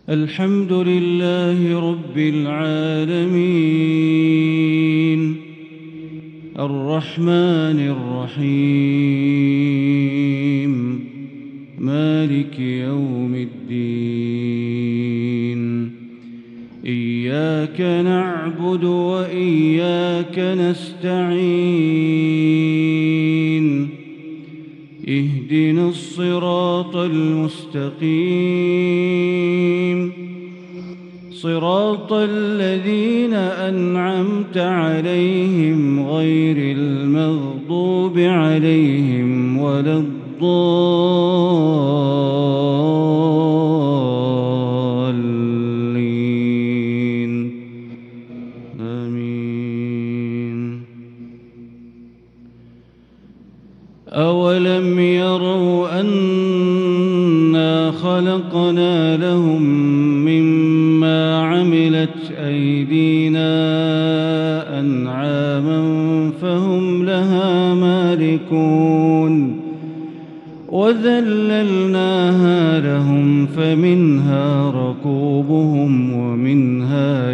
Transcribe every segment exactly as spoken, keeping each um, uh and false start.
الحمد لله رب العالمين الرحمن الرحيم مالك يوم الدين إياك نعبد وإياك نستعين اهدنا الصراط المستقيم صراط الذين أنعمت عليهم غير المغضوب عليهم ولا الضالين آمين. أولم يروا أنا خلقنا لهم مما عملت أيدينا أنعاما فهم لها مالكون وذللناها لهم فمنها ركوبهم ومنها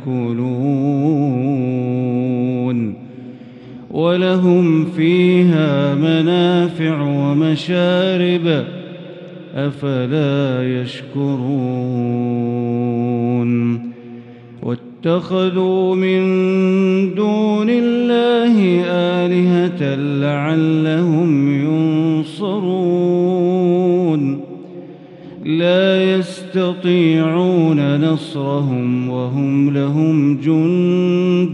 يأكلون ولهم فيها منافع ومشارب أفلا يشكرون واتخذوا من دون الله آلهة لعلهم ينصرون لا يستطيعون نصرهم وهم لهم جند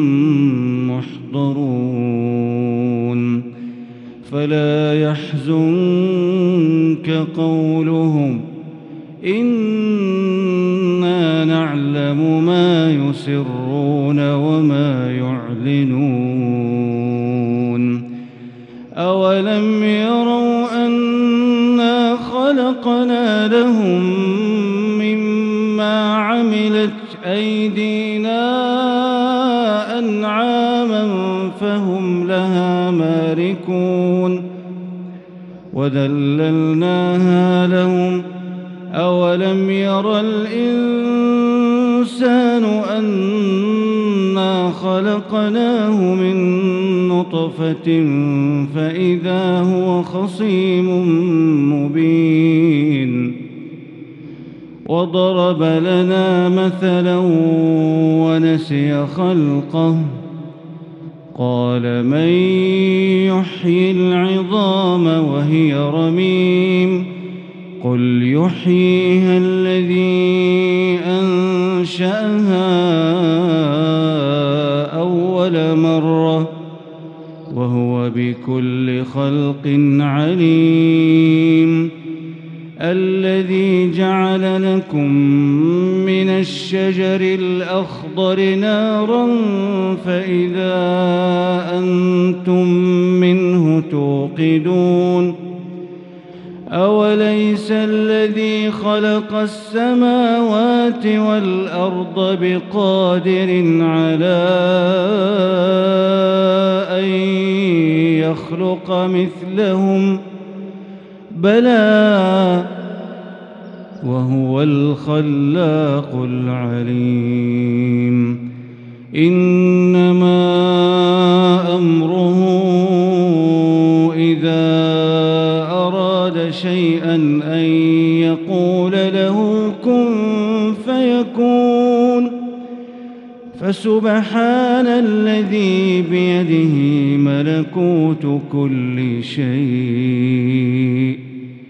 محضرون فلا يحزنك قولهم إنا نعلم ما يسرون وما يعلنون أولم يروا أنا خلقنا لهم مما عملت أيدينا أنعاما فهم لها مالكون وذللناها لهم أولم ير الإنسان أنا خلقناه من نطفة فإذا هو خصيم مبين وضرب لنا مثلا ونسي خلقه قال من يحيي العظام وهي رميم قل يحييها الذي أنشأها أول مرة وهو بكل خلق عليم الذي جعل لكم من الشجر الأخضر نارا فإذا أنتم منه توقدون أوليس الذي خلق السماوات والأرض بقادر على أن يخلق مثلهم بلى وهو الخلاق العليم إنما أمره إذا أراد شيئا أن يقول له كن فيكون فسبحان الذي بيده ملكوت كل شيء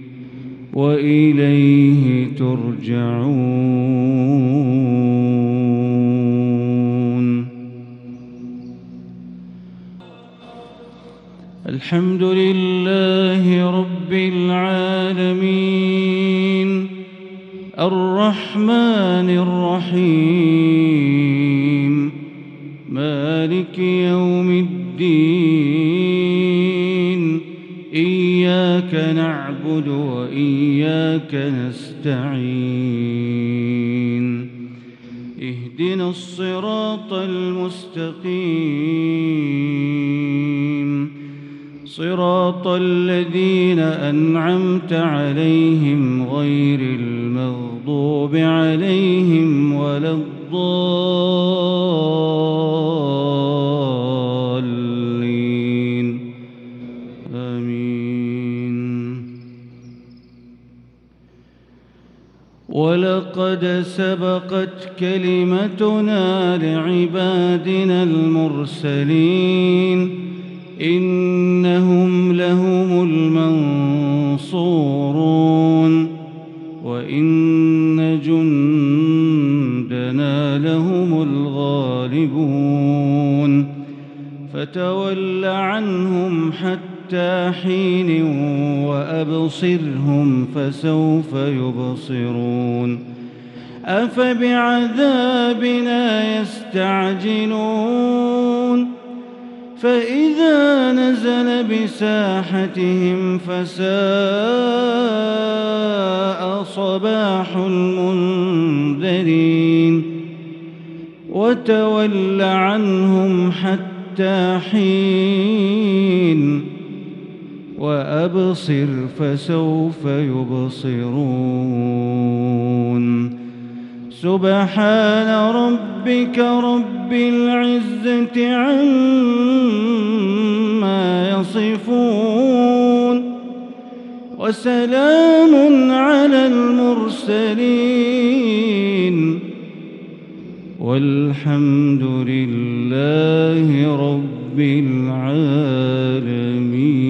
وإليه ترجعون. الحمد لله رب العالمين الرحمن الرحيم مالك يوم الدين إياك نعبد وإياك نستعين اهدنا الصراط المستقيم صراط الذين أنعمت عليهم غير المغضوب المغضوب عليهم ولا الضالين آمين. ولقد سبقت كلمتنا لعبادنا المرسلين إنهم لهم المنصورون وإن جندنا لهم الغالبون فتول عنهم حتى حين وأبصرهم فسوف يبصرون أفبعذابنا يستعجلون فإذا نزل بساحتهم فساء صباح المنذرين وتول عنهم حتى حين وأبصر فسوف يبصرون سبحان ربك رب العزة عما يصفون وسلام على المرسلين والحمد لله رب العالمين.